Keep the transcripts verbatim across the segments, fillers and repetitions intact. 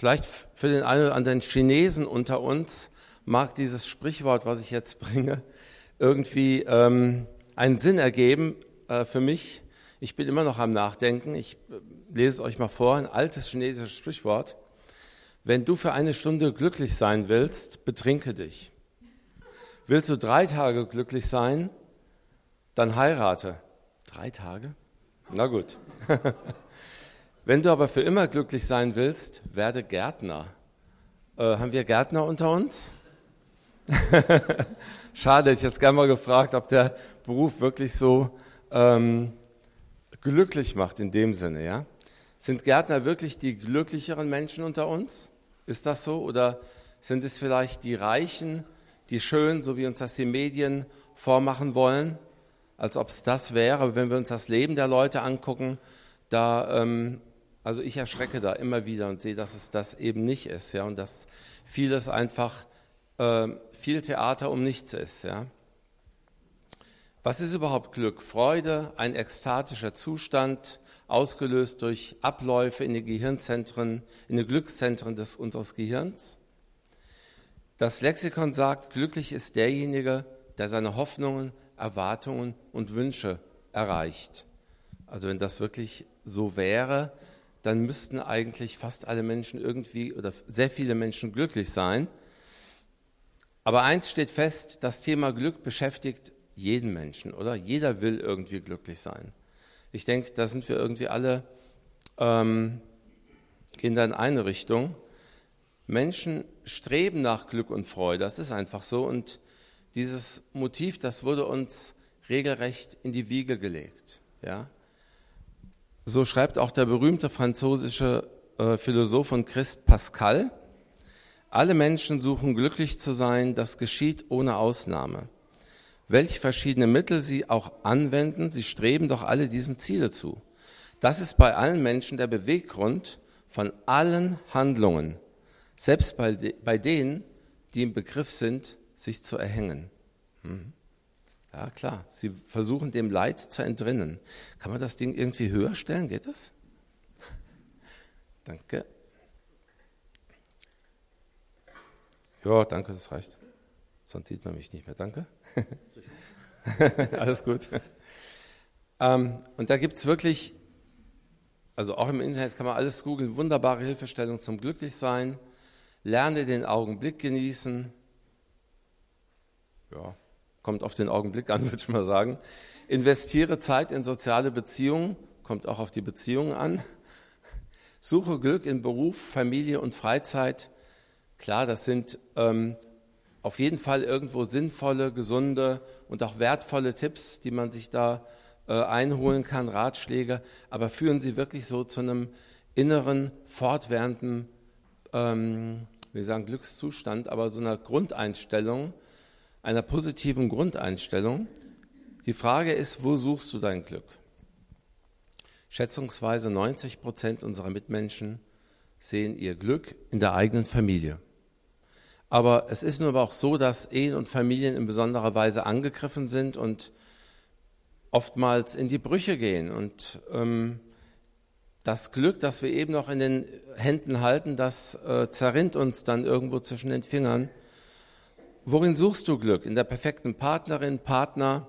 Vielleicht für den einen oder anderen Chinesen unter uns mag dieses Sprichwort, was ich jetzt bringe, irgendwie ähm, einen Sinn ergeben äh, für mich. Ich bin immer noch am Nachdenken. Ich äh, lese es euch mal vor, ein altes chinesisches Sprichwort. Wenn du für eine Stunde glücklich sein willst, betrinke dich. Willst du drei Tage glücklich sein, dann heirate. Drei Tage? Na gut. Wenn du aber für immer glücklich sein willst, werde Gärtner. Äh, haben wir Gärtner unter uns? Schade, ich hätte gerne mal gefragt, ob der Beruf wirklich so ähm, glücklich macht in dem Sinne. Ja? Sind Gärtner wirklich die glücklicheren Menschen unter uns? Ist das so? Oder sind es vielleicht die Reichen, die schön, so wie uns das die Medien vormachen wollen, als ob es das wäre? Aber wenn wir uns das Leben der Leute angucken, da, ähm, also ich erschrecke da immer wieder und sehe, dass es das eben nicht ist, ja, und dass vieles einfach äh, viel Theater um nichts ist, ja. Was ist überhaupt Glück? Freude, ein ekstatischer Zustand, ausgelöst durch Abläufe in den Gehirnzentren, in den Glückszentren des, unseres Gehirns. Das Lexikon sagt, glücklich ist derjenige, der seine Hoffnungen, Erwartungen und Wünsche erreicht. Also wenn das wirklich so wäre, dann müssten eigentlich fast alle Menschen irgendwie oder sehr viele Menschen glücklich sein. Aber eins steht fest, das Thema Glück beschäftigt jeden Menschen, oder? Jeder will irgendwie glücklich sein. Ich denke, da sind wir irgendwie alle, ähm, gehen da in eine Richtung. Menschen streben nach Glück und Freude, das ist einfach so. Und dieses Motiv, das wurde uns regelrecht in die Wiege gelegt. Ja? So schreibt auch der berühmte französische äh, Philosoph und Christ Pascal: Alle Menschen suchen glücklich zu sein, das geschieht ohne Ausnahme. Welche verschiedene Mittel sie auch anwenden, sie streben doch alle diesem Ziele zu. Das ist bei allen Menschen der Beweggrund von allen Handlungen, selbst bei, de, bei denen, die im Begriff sind, sich zu erhängen. Hm. Ja, klar, sie versuchen dem Leid zu entrinnen. Kann man das Ding irgendwie höher stellen? Geht das? Danke. Ja, danke, das reicht. Sonst sieht man mich nicht mehr. Danke. Alles gut. Ähm, und da gibt es wirklich, also auch im Internet kann man alles googeln, wunderbare Hilfestellung zum Glücklichsein. Lerne den Augenblick genießen. Ja, kommt auf den Augenblick an, würde ich mal sagen. Investiere Zeit in soziale Beziehungen, kommt auch auf die Beziehungen an. Suche Glück in Beruf, Familie und Freizeit. Klar, das sind ähm, auf jeden Fall irgendwo sinnvolle, gesunde und auch wertvolle Tipps, die man sich da äh, einholen kann, Ratschläge, aber führen sie wirklich so zu einem inneren, fortwährenden, ähm, wir sagen Glückszustand, aber so einer Grundeinstellung, einer positiven Grundeinstellung. Die Frage ist, wo suchst du dein Glück? Schätzungsweise neunzig Prozent unserer Mitmenschen sehen ihr Glück in der eigenen Familie. Aber es ist nun aber auch so, dass Ehen und Familien in besonderer Weise angegriffen sind und oftmals in die Brüche gehen. Und ähm, das Glück, das wir eben noch in den Händen halten, das äh, zerrinnt uns dann irgendwo zwischen den Fingern. Worin suchst du Glück? In der perfekten Partnerin, Partner?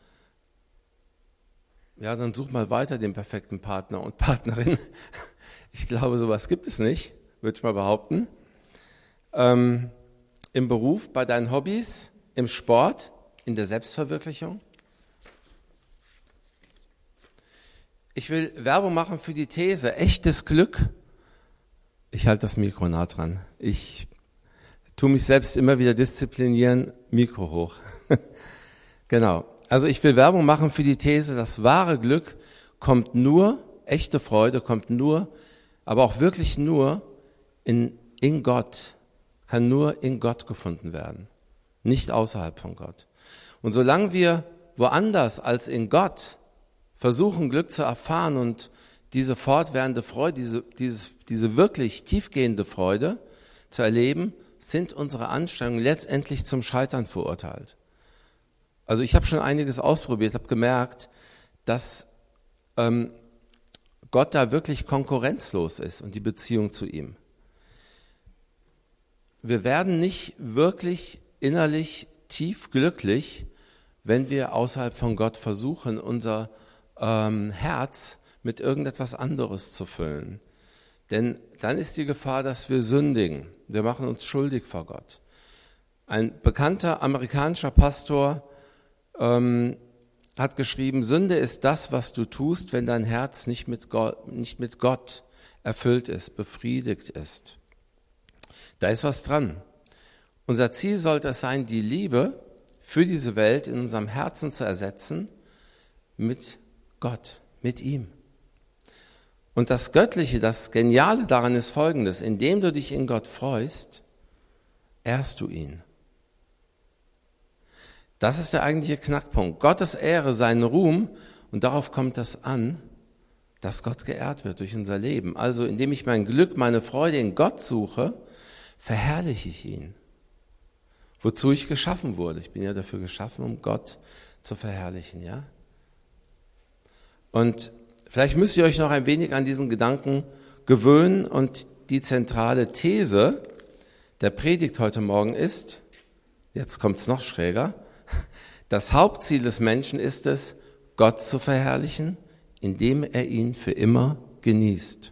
Ja, dann such mal weiter den perfekten Partner und Partnerin. Ich glaube, sowas gibt es nicht, würde ich mal behaupten. Ähm, Im Beruf, bei deinen Hobbys, im Sport, in der Selbstverwirklichung. Ich will Werbung machen für die These, echtes Glück. Ich halte das Mikro nah dran. Ich tue mich selbst immer wieder disziplinieren, Mikro hoch. Genau. Also ich will Werbung machen für die These, das wahre Glück kommt nur, echte Freude kommt nur, aber auch wirklich nur in, in Gott. Kann nur in Gott gefunden werden, nicht außerhalb von Gott. Und solange wir woanders als in Gott versuchen, Glück zu erfahren und diese fortwährende Freude, diese, dieses, diese wirklich tiefgehende Freude zu erleben, sind unsere Anstrengungen letztendlich zum Scheitern verurteilt. Also ich habe schon einiges ausprobiert, habe gemerkt, dass ähm, Gott da wirklich konkurrenzlos ist und die Beziehung zu ihm. wir werden nicht wirklich innerlich tief glücklich, wenn wir außerhalb von Gott versuchen, unser ähm, Herz mit irgendetwas anderes zu füllen. Denn dann ist die Gefahr, dass wir sündigen. Wir machen uns schuldig vor Gott. Ein bekannter amerikanischer Pastor ähm, hat geschrieben, Sünde ist das, was du tust, wenn dein Herz nicht mit Gott, nicht mit Gott erfüllt ist, befriedigt ist. Da ist was dran. Unser Ziel sollte es sein, die Liebe für diese Welt in unserem Herzen zu ersetzen mit Gott, mit ihm. Und das Göttliche, das Geniale daran ist Folgendes: Indem du dich in Gott freust, ehrst du ihn. Das ist der eigentliche Knackpunkt. Gottes Ehre, seinen Ruhm, und darauf kommt es an, dass Gott geehrt wird durch unser Leben. Also indem ich mein Glück, meine Freude in Gott suche, verherrliche ich ihn. Wozu ich geschaffen wurde. Ich bin ja dafür geschaffen, um Gott zu verherrlichen, ja? Und vielleicht müsst ihr euch noch ein wenig an diesen Gedanken gewöhnen, und die zentrale These der Predigt heute Morgen ist, jetzt kommt es noch schräger, das Hauptziel des Menschen ist es, Gott zu verherrlichen, indem er ihn für immer genießt.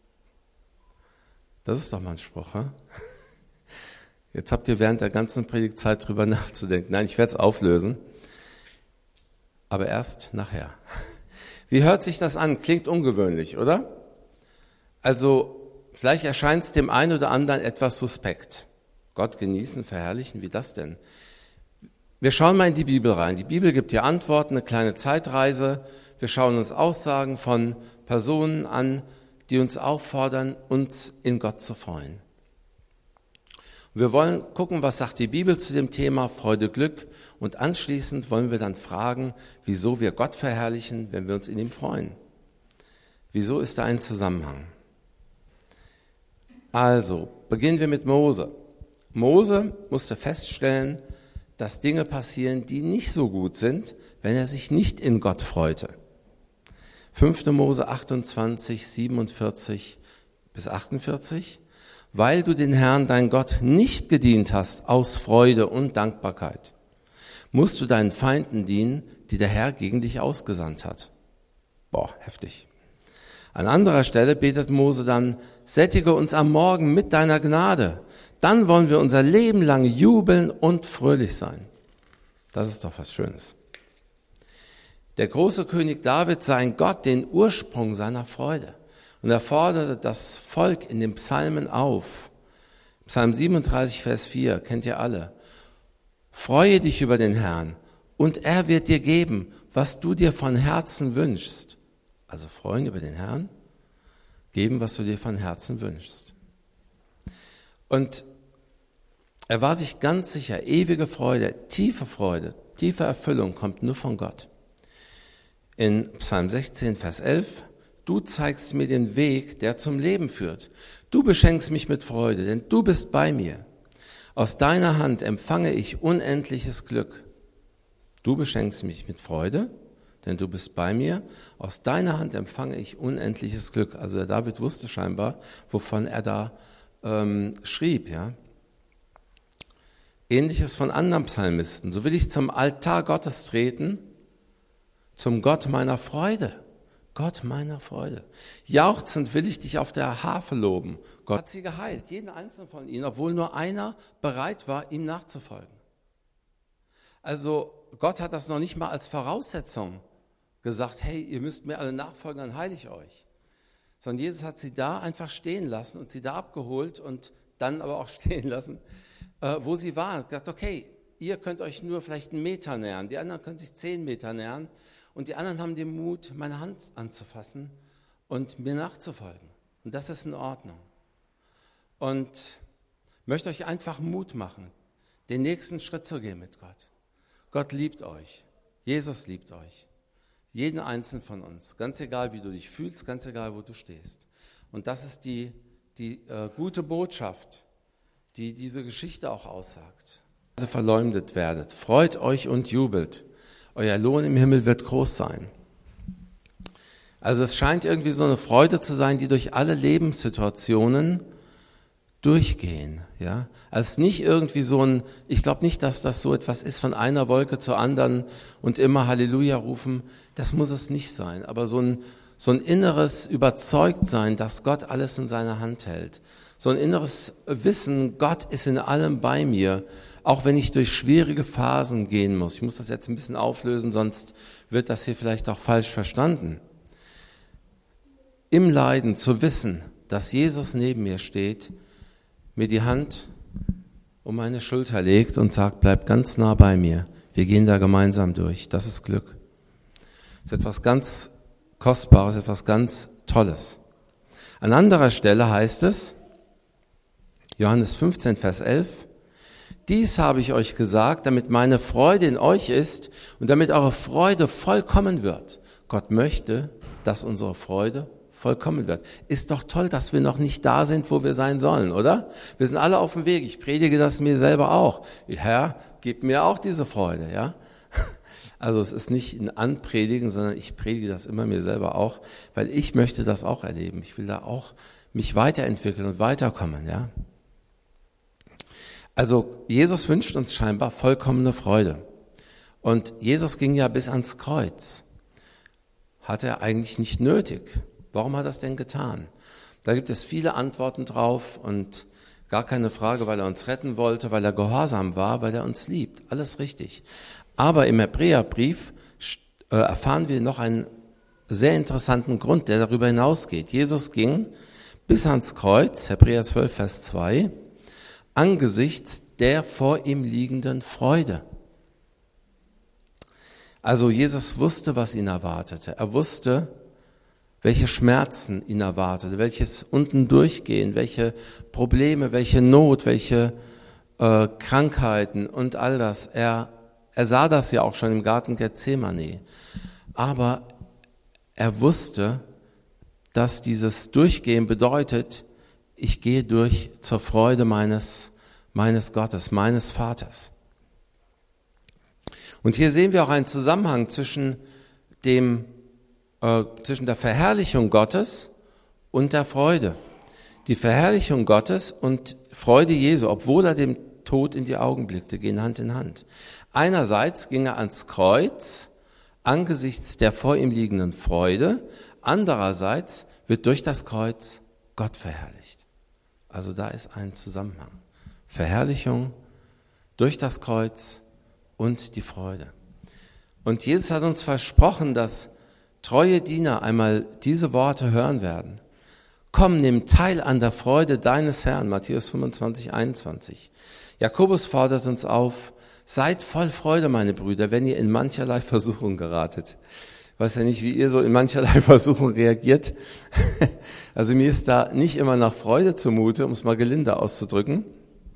Das ist doch mal ein Spruch, hm? Jetzt habt ihr während der ganzen Predigtzeit drüber nachzudenken. Nein, ich werde es auflösen, aber erst nachher. Wie hört sich das an? Klingt ungewöhnlich, oder? Also vielleicht erscheint es dem einen oder anderen etwas suspekt. Gott genießen, verherrlichen, wie das denn? Wir schauen mal in die Bibel rein. Die Bibel gibt hier Antworten, eine kleine Zeitreise. Wir schauen uns Aussagen von Personen an, die uns auffordern, uns in Gott zu freuen. Wir wollen gucken, was sagt die Bibel zu dem Thema Freude, Glück, und anschließend wollen wir dann fragen, wieso wir Gott verherrlichen, wenn wir uns in ihm freuen. Wieso ist da ein Zusammenhang? Also, beginnen wir mit Mose. Mose musste feststellen, dass Dinge passieren, die nicht so gut sind, wenn er sich nicht in Gott freute. fünfter Mose achtundzwanzig, siebenundvierzig bis achtundvierzig. Weil du den Herrn, dein Gott, nicht gedient hast aus Freude und Dankbarkeit, musst du deinen Feinden dienen, die der Herr gegen dich ausgesandt hat. Boah, heftig. An anderer Stelle betet Mose dann, sättige uns am Morgen mit deiner Gnade, dann wollen wir unser Leben lang jubeln und fröhlich sein. Das ist doch was Schönes. Der große König David sah in Gott den Ursprung seiner Freude. Und er forderte das Volk in den Psalmen auf. Psalm siebenunddreißig, Vers vier, kennt ihr alle. Freue dich über den Herrn, und er wird dir geben, was du dir von Herzen wünschst. Also freuen über den Herrn, geben, was du dir von Herzen wünschst. Und er war sich ganz sicher, ewige Freude, tiefe Freude, tiefe Erfüllung kommt nur von Gott. In Psalm sechzehn, Vers elf, du zeigst mir den Weg, der zum Leben führt. Du beschenkst mich mit Freude, denn du bist bei mir. Aus deiner Hand empfange ich unendliches Glück. Du beschenkst mich mit Freude, denn du bist bei mir. Aus deiner Hand empfange ich unendliches Glück. Also der David wusste scheinbar, wovon er da ähm, schrieb, ja. Ähnliches von anderen Psalmisten. So will ich zum Altar Gottes treten, zum Gott meiner Freude. Gott meiner Freude. Jauchzend will ich dich auf der Harfe loben. Gott hat sie geheilt, jeden einzelnen von ihnen, obwohl nur einer bereit war, ihm nachzufolgen. Also Gott hat das noch nicht mal als Voraussetzung gesagt, hey, ihr müsst mir alle nachfolgen, dann heile ich euch. Sondern Jesus hat sie da einfach stehen lassen und sie da abgeholt und dann aber auch stehen lassen, äh, wo sie waren. Er hat gesagt, okay, ihr könnt euch nur vielleicht einen Meter nähern, die anderen können sich zehn Meter nähern. Und die anderen haben den Mut, meine Hand anzufassen und mir nachzufolgen. Und das ist in Ordnung. Und ich möchte euch einfach Mut machen, den nächsten Schritt zu gehen mit Gott. Gott liebt euch. Jesus liebt euch. Jeden einzelnen von uns. Ganz egal, wie du dich fühlst, ganz egal, wo du stehst. Und das ist die, die äh, gute Botschaft, die diese Geschichte auch aussagt. Also verleumdet werdet. Freut euch und jubelt. Euer Lohn im Himmel wird groß sein. Also es scheint irgendwie so eine Freude zu sein, die durch alle Lebenssituationen durchgehen. Ja? Also nicht irgendwie so ein, ich glaube nicht, dass das so etwas ist von einer Wolke zur anderen und immer Halleluja rufen. Das muss es nicht sein. Aber so ein, so ein inneres Überzeugtsein, dass Gott alles in seiner Hand hält. So ein inneres Wissen, Gott ist in allem bei mir, auch wenn ich durch schwierige Phasen gehen muss. Ich muss das jetzt ein bisschen auflösen, sonst wird das hier vielleicht auch falsch verstanden. Im Leiden zu wissen, dass Jesus neben mir steht, mir die Hand um meine Schulter legt und sagt, bleib ganz nah bei mir. Wir gehen da gemeinsam durch. Das ist Glück. Das ist etwas ganz Kostbares, etwas ganz Tolles. An anderer Stelle heißt es, Johannes fünfzehn, Vers elf, dies habe ich euch gesagt, damit meine Freude in euch ist und damit eure Freude vollkommen wird. Gott möchte, dass unsere Freude vollkommen wird. Ist doch toll, dass wir noch nicht da sind, wo wir sein sollen, oder? Wir sind alle auf dem Weg. Ich predige das mir selber auch. Herr, gib mir auch diese Freude, ja? Also es ist nicht ein Anpredigen, sondern ich predige das immer mir selber auch, weil ich möchte das auch erleben. Ich will da auch mich weiterentwickeln und weiterkommen, ja? Also Jesus wünscht uns scheinbar vollkommene Freude. Und Jesus ging ja bis ans Kreuz. Hat er eigentlich nicht nötig. Warum hat er es denn getan? Da gibt es viele Antworten drauf und gar keine Frage, weil er uns retten wollte, weil er gehorsam war, weil er uns liebt. Alles richtig. Aber im Hebräerbrief äh, erfahren wir noch einen sehr interessanten Grund, der darüber hinausgeht. Jesus ging bis ans Kreuz, Hebräer zwölf, Vers zwei, angesichts der vor ihm liegenden Freude. Also Jesus wusste, was ihn erwartete. Er wusste, welche Schmerzen ihn erwartete, welches unten durchgehen, welche Probleme, welche Not, welche äh, Krankheiten und all das. Er, er sah das ja auch schon im Garten Gethsemane. Aber er wusste, dass dieses Durchgehen bedeutet, ich gehe durch zur Freude meines, meines Gottes, meines Vaters. Und hier sehen wir auch einen Zusammenhang zwischen dem, äh, zwischen der Verherrlichung Gottes und der Freude. Die Verherrlichung Gottes und Freude Jesu, obwohl er dem Tod in die Augen blickte, gehen Hand in Hand. Einerseits ging er ans Kreuz angesichts der vor ihm liegenden Freude, andererseits wird durch das Kreuz Gott verherrlicht. Also da ist ein Zusammenhang. Verherrlichung durch das Kreuz und die Freude. Und Jesus hat uns versprochen, dass treue Diener einmal diese Worte hören werden. Komm, nimm teil an der Freude deines Herrn, Matthäus fünfundzwanzig, einundzwanzig. Jakobus fordert uns auf, seid voll Freude, meine Brüder, wenn ihr in mancherlei Versuchung geratet. Ich weiß ja nicht, wie ihr so in mancherlei Versuchung reagiert. Also mir ist da nicht immer nach Freude zumute, um es mal gelinde auszudrücken.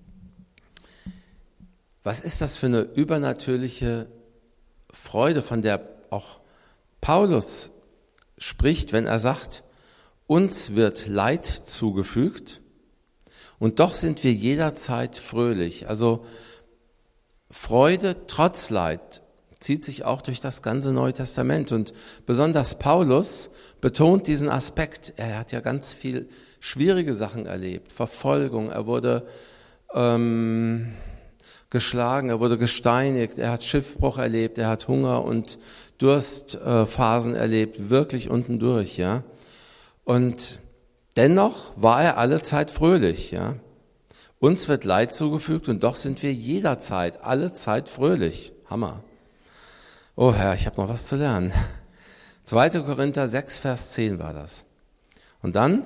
Was ist das für eine übernatürliche Freude, von der auch Paulus spricht, wenn er sagt, uns wird Leid zugefügt und doch sind wir jederzeit fröhlich. Also Freude trotz Leid zieht sich auch durch das ganze Neue Testament. Und besonders Paulus betont diesen Aspekt. Er hat ja ganz viel schwierige Sachen erlebt. Verfolgung, er wurde ähm, geschlagen, er wurde gesteinigt, er hat Schiffbruch erlebt, er hat Hunger und Durstphasen äh, erlebt, wirklich unten durch, ja. Und dennoch war er alle Zeit fröhlich, ja. Uns wird Leid zugefügt und doch sind wir jederzeit, alle Zeit fröhlich. Hammer. Oh Herr, ich habe noch was zu lernen. zweiter Korinther sechs, Vers zehn war das. Und dann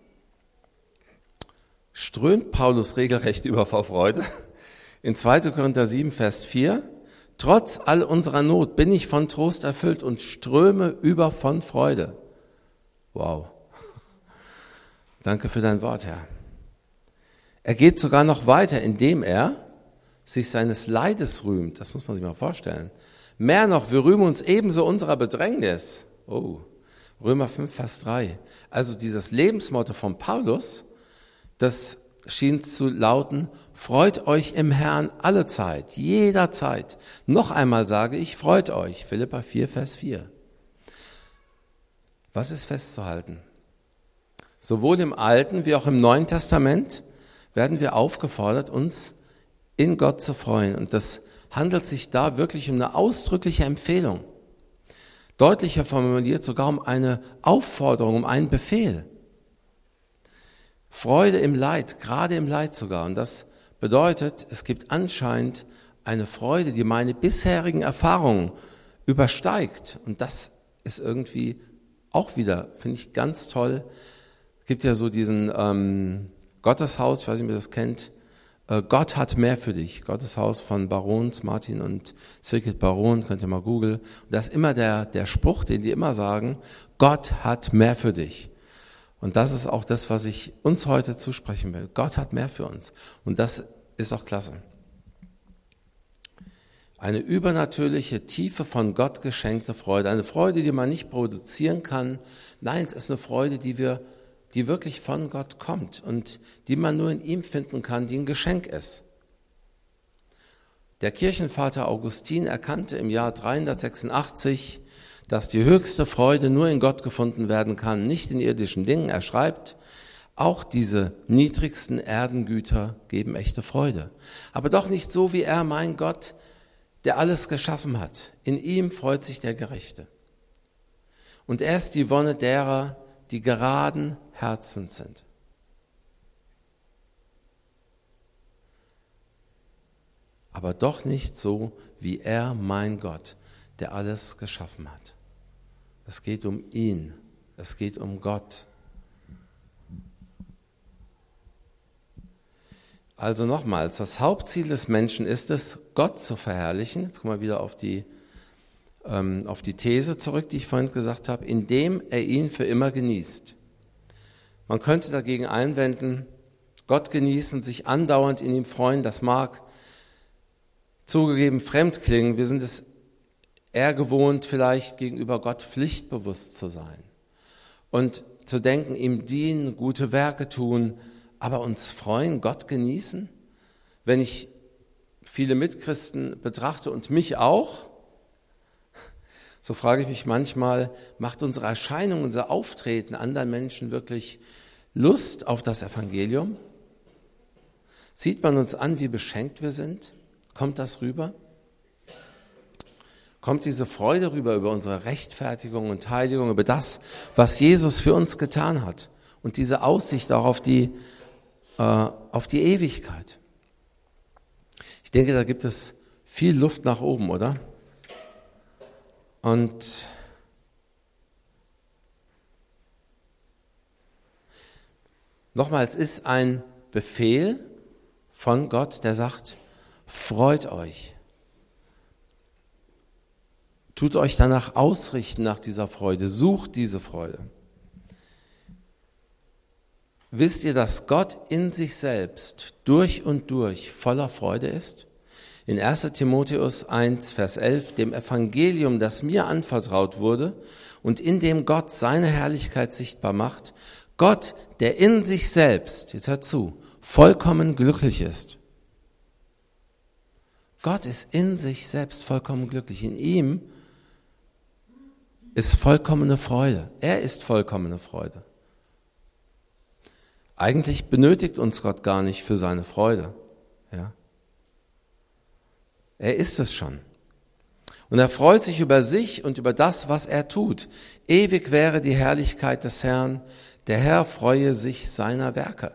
strömt Paulus regelrecht über vor Freude. In zweiter Korinther sieben, Vers vier. Trotz all unserer Not bin ich von Trost erfüllt und ströme über von Freude. Wow. Danke für dein Wort, Herr. Er geht sogar noch weiter, indem er sich seines Leides rühmt. Das muss man sich mal vorstellen. Mehr noch, wir rühmen uns ebenso unserer Bedrängnis. Oh, Römer fünf, Vers drei. Also dieses Lebensmotto von Paulus, das schien zu lauten, freut euch im Herrn alle Zeit, jederzeit. Noch einmal sage ich, freut euch. Philipper vier, Vers vier. Was ist festzuhalten? Sowohl im Alten wie auch im Neuen Testament werden wir aufgefordert, uns in Gott zu freuen. Und das handelt sich da wirklich um eine ausdrückliche Empfehlung. Deutlicher formuliert sogar um eine Aufforderung, um einen Befehl. Freude im Leid, gerade im Leid sogar. Und das bedeutet, es gibt anscheinend eine Freude, die meine bisherigen Erfahrungen übersteigt. Und das ist irgendwie auch wieder, finde ich, ganz toll. Es gibt ja so diesen ähm, Gotteshaus, ich weiß nicht, ob ihr das kennt, äh, Gott hat mehr für dich. Gotteshaus von Barons, Martin und Sigrid Baron, könnt ihr mal googeln. Und das ist immer der, der Spruch, den die immer sagen, Gott hat mehr für dich. Und das ist auch das, was ich uns heute zusprechen will. Gott hat mehr für uns. Und das ist doch klasse. Eine übernatürliche, tiefe, von Gott geschenkte Freude. Eine Freude, die man nicht produzieren kann. Nein, es ist eine Freude, die wir, die wirklich von Gott kommt und die man nur in ihm finden kann, die ein Geschenk ist. Der Kirchenvater Augustin erkannte im Jahr dreihundertsechsundachtzig, dass die höchste Freude nur in Gott gefunden werden kann, nicht in irdischen Dingen. Er schreibt, auch diese niedrigsten Erdengüter geben echte Freude. Aber doch nicht so wie er, mein Gott, der alles geschaffen hat. In ihm freut sich der Gerechte. Und er ist die Wonne derer, die geraden Herzens sind. Aber doch nicht so wie er, mein Gott, der alles geschaffen hat. Es geht um ihn, es geht um Gott. Also nochmals, das Hauptziel des Menschen ist es, Gott zu verherrlichen. Jetzt kommen wir wieder auf die, ähm, auf die These zurück, die ich vorhin gesagt habe, indem er ihn für immer genießt. Man könnte dagegen einwenden, Gott genießen, sich andauernd in ihm freuen, das mag zugegeben fremd klingen. Wir sind es eher gewohnt, vielleicht gegenüber Gott pflichtbewusst zu sein und zu denken, ihm dienen, gute Werke tun, aber uns freuen, Gott genießen. Wenn ich viele Mitchristen betrachte und mich auch, so frage ich mich manchmal, macht unsere Erscheinung, unser Auftreten anderen Menschen wirklich Lust auf das Evangelium? Sieht man uns an, wie beschenkt wir sind? Kommt das rüber? Kommt diese Freude rüber über unsere Rechtfertigung und Heiligung, über das, was Jesus für uns getan hat und diese Aussicht auch auf die, äh, auf die Ewigkeit? Ich denke, da gibt es viel Luft nach oben, oder? Und nochmal, es ist ein Befehl von Gott, der sagt, freut euch. Tut euch danach ausrichten, nach dieser Freude. Sucht diese Freude. Wisst ihr, dass Gott in sich selbst durch und durch voller Freude ist? In erster Timotheus eins, Vers elf, dem Evangelium, das mir anvertraut wurde und in dem Gott seine Herrlichkeit sichtbar macht, Gott, der in sich selbst, jetzt hört zu, vollkommen glücklich ist. Gott ist in sich selbst vollkommen glücklich. In ihm ist vollkommene Freude. Er ist vollkommene Freude. Eigentlich benötigt uns Gott gar nicht für seine Freude. Ja. Er ist es schon. Und er freut sich über sich und über das, was er tut. Ewig wäre die Herrlichkeit des Herrn. Der Herr freue sich seiner Werke.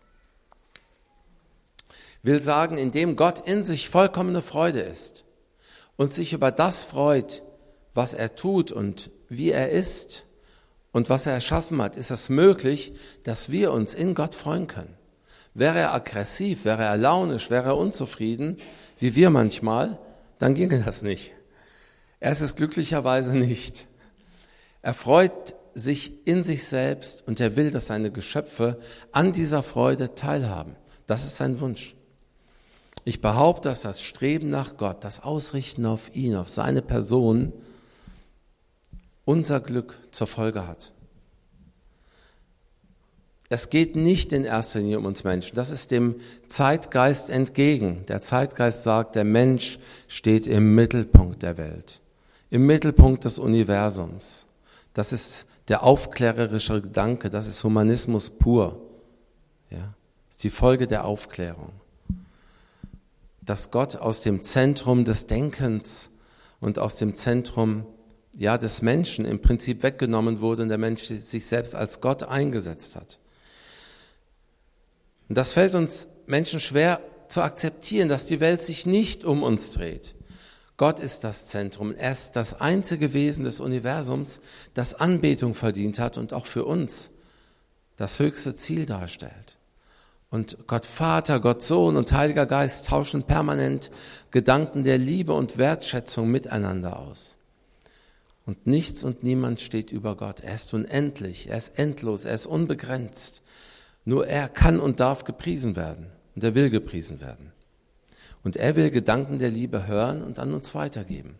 Will sagen, indem Gott in sich vollkommene Freude ist und sich über das freut, was er tut und wie er ist und was er erschaffen hat, ist es möglich, dass wir uns in Gott freuen können. Wäre er aggressiv, wäre er launisch, wäre er unzufrieden, wie wir manchmal, dann ginge das nicht. Er ist es glücklicherweise nicht. Er freut sich in sich selbst und er will, dass seine Geschöpfe an dieser Freude teilhaben. Das ist sein Wunsch. Ich behaupte, dass das Streben nach Gott, das Ausrichten auf ihn, auf seine Person, unser Glück zur Folge hat. Es geht nicht in erster Linie um uns Menschen. Das ist dem Zeitgeist entgegen. Der Zeitgeist sagt, der Mensch steht im Mittelpunkt der Welt, im Mittelpunkt des Universums. Das ist der aufklärerische Gedanke, das ist Humanismus pur. Ja, das ist ist die Folge der Aufklärung. Dass Gott aus dem Zentrum des Denkens und aus dem Zentrum ja, des Menschen im Prinzip weggenommen wurde und der Mensch sich selbst als Gott eingesetzt hat. Und das fällt uns Menschen schwer zu akzeptieren, dass die Welt sich nicht um uns dreht. Gott ist das Zentrum. Er ist das einzige Wesen des Universums, das Anbetung verdient hat und auch für uns das höchste Ziel darstellt. Und Gott Vater, Gott Sohn und Heiliger Geist tauschen permanent Gedanken der Liebe und Wertschätzung miteinander aus. Und nichts und niemand steht über Gott. Er ist unendlich, er ist endlos, er ist unbegrenzt. Nur er kann und darf gepriesen werden. Und er will gepriesen werden. Und er will Gedanken der Liebe hören und an uns weitergeben.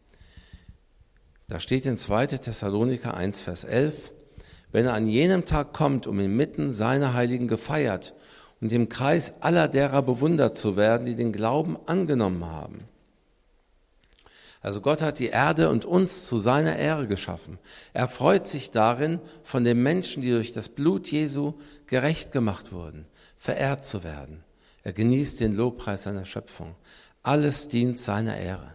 Da steht in zweiter Thessaloniker eins, Vers elf, wenn er an jenem Tag kommt, um inmitten seiner Heiligen gefeiert und im Kreis aller derer bewundert zu werden, die den Glauben angenommen haben. Also Gott hat die Erde und uns zu seiner Ehre geschaffen. Er freut sich darin, von den Menschen, die durch das Blut Jesu gerecht gemacht wurden, verehrt zu werden. Er genießt den Lobpreis seiner Schöpfung. Alles dient seiner Ehre.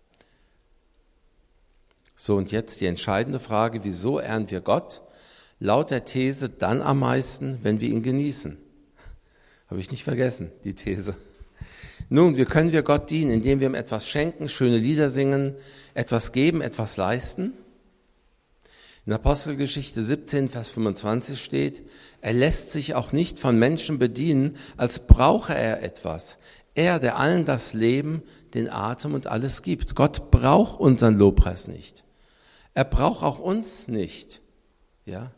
So, und jetzt die entscheidende Frage, wieso ehren wir Gott? Laut der These dann am meisten, wenn wir ihn genießen. Habe ich nicht vergessen, die These. Nun, wie können wir Gott dienen, indem wir ihm etwas schenken, schöne Lieder singen, etwas geben, etwas leisten? In Apostelgeschichte siebzehn, Vers fünfundzwanzig steht, er lässt sich auch nicht von Menschen bedienen, als brauche er etwas. Er, der allen das Leben, den Atem und alles gibt. Gott braucht unseren Lobpreis nicht. Er braucht auch uns nicht. Ja?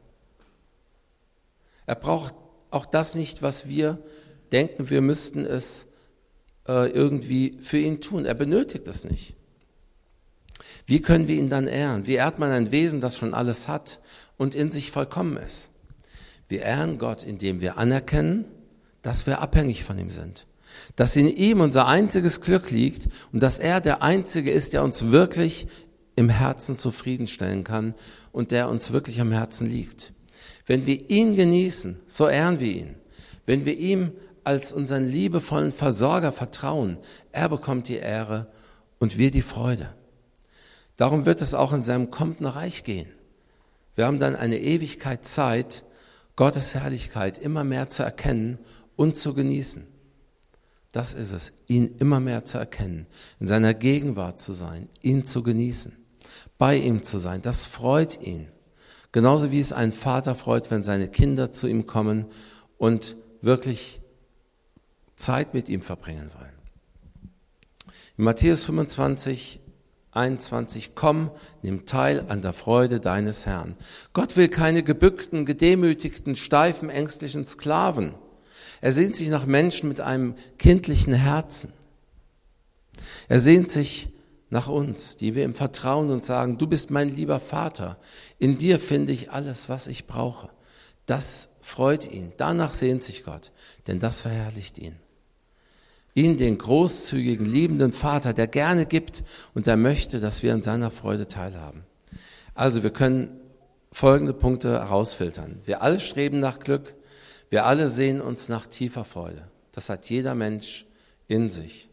Er braucht auch das nicht, was wir denken, wir müssten es irgendwie für ihn tun. Er benötigt es nicht. Wie können wir ihn dann ehren? Wie ehrt man ein Wesen, das schon alles hat und in sich vollkommen ist? Wir ehren Gott, indem wir anerkennen, dass wir abhängig von ihm sind. Dass in ihm unser einziges Glück liegt und dass er der Einzige ist, der uns wirklich im Herzen zufriedenstellen kann und der uns wirklich am Herzen liegt. Wenn wir ihn genießen, so ehren wir ihn. Wenn wir ihm als unseren liebevollen Versorger vertrauen, er bekommt die Ehre und wir die Freude. Darum wird es auch in seinem kommenden Reich gehen. Wir haben dann eine Ewigkeit Zeit, Gottes Herrlichkeit immer mehr zu erkennen und zu genießen. Das ist es, ihn immer mehr zu erkennen, in seiner Gegenwart zu sein, ihn zu genießen, bei ihm zu sein. Das freut ihn. Genauso wie es einen Vater freut, wenn seine Kinder zu ihm kommen und wirklich Zeit mit ihm verbringen wollen. In Matthäus fünfundzwanzig, einundzwanzig, komm, nimm teil an der Freude deines Herrn. Gott will keine gebückten, gedemütigten, steifen, ängstlichen Sklaven. Er sehnt sich nach Menschen mit einem kindlichen Herzen. Er sehnt sich nach uns, die wir ihm vertrauen und sagen, du bist mein lieber Vater. In dir finde ich alles, was ich brauche. Das freut ihn. Danach sehnt sich Gott, denn das verherrlicht ihn. Ihn, den großzügigen, liebenden Vater, der gerne gibt und der möchte, dass wir an seiner Freude teilhaben. Also wir können folgende Punkte herausfiltern. Wir alle streben nach Glück, wir alle sehen uns nach tiefer Freude. Das hat jeder Mensch in sich.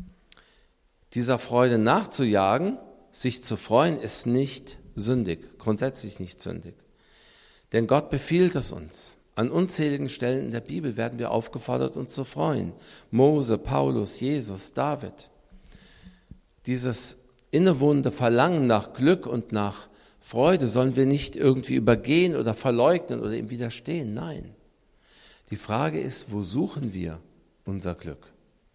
Dieser Freude nachzujagen, sich zu freuen, ist nicht sündig, grundsätzlich nicht sündig. Denn Gott befiehlt es uns. An unzähligen Stellen in der Bibel werden wir aufgefordert, uns zu freuen. Mose, Paulus, Jesus, David. Dieses innewohnende Verlangen nach Glück und nach Freude sollen wir nicht irgendwie übergehen oder verleugnen oder ihm widerstehen. Nein. Die Frage ist, wo suchen wir unser Glück?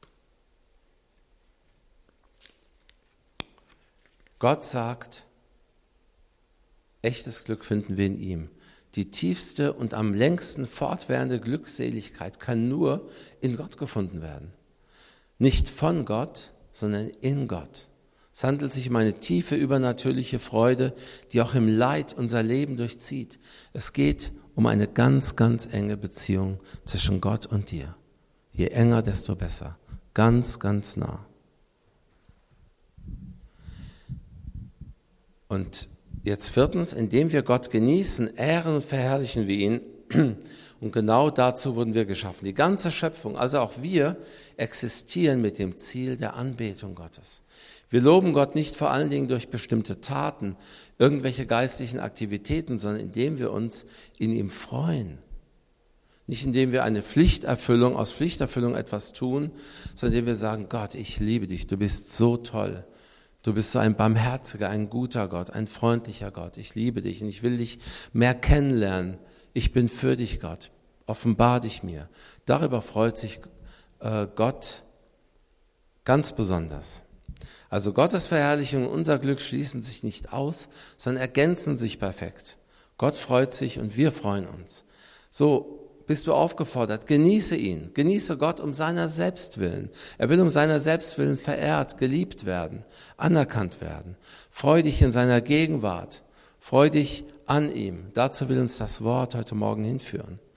Gott sagt, echtes Glück finden wir in ihm. Die tiefste und am längsten fortwährende Glückseligkeit kann nur in Gott gefunden werden. Nicht von Gott, sondern in Gott. Es handelt sich um eine tiefe, übernatürliche Freude, die auch im Leid unser Leben durchzieht. Es geht um eine ganz, ganz enge Beziehung zwischen Gott und dir. Je enger, desto besser. Ganz, ganz nah. Und jetzt viertens, indem wir Gott genießen, ehren und verherrlichen wir ihn, Und genau dazu wurden wir geschaffen. Die ganze Schöpfung, also auch wir, existieren mit dem Ziel der Anbetung Gottes. Wir loben Gott nicht vor allen Dingen durch bestimmte Taten, irgendwelche geistlichen Aktivitäten, sondern indem wir uns in ihm freuen. Nicht indem wir eine Pflichterfüllung, aus Pflichterfüllung etwas tun, sondern indem wir sagen, Gott, ich liebe dich, du bist so toll. Du bist so ein barmherziger, ein guter Gott, ein freundlicher Gott. Ich liebe dich und ich will dich mehr kennenlernen. Ich bin für dich, Gott. Offenbar dich mir. Darüber freut sich äh, Gott ganz besonders. Also Gottes Verherrlichung und unser Glück schließen sich nicht aus, sondern ergänzen sich perfekt. Gott freut sich und wir freuen uns. So bist du aufgefordert, genieße ihn, genieße Gott um seiner selbst willen. Er will um seiner selbst willen verehrt, geliebt werden, anerkannt werden. Freu dich in seiner Gegenwart, freu dich an ihm. Dazu will uns das Wort heute Morgen hinführen.